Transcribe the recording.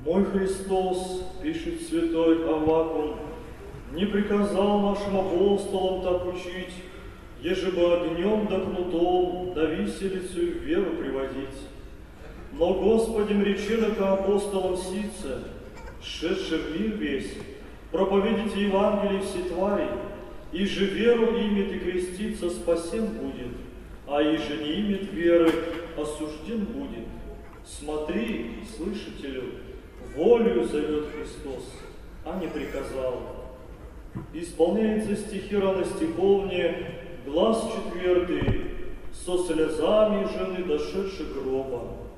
Мой Христос, пишет святой Аввакум, не приказал нашим апостолам так учить, еже бы огнем да кнутом да виселицу в веру приводить. Но Господем речено ко апостолам сице, шедши в мир весь, проповедите Евангелие все твари, и же веру имет и креститься спасен будет, а и же не имет веры, осужден будет. Смотри, слышателю, волею зовет Христос, а не приказал. Исполняется стихира стиховне, глаз 4, со слезами жены дошедших гроба.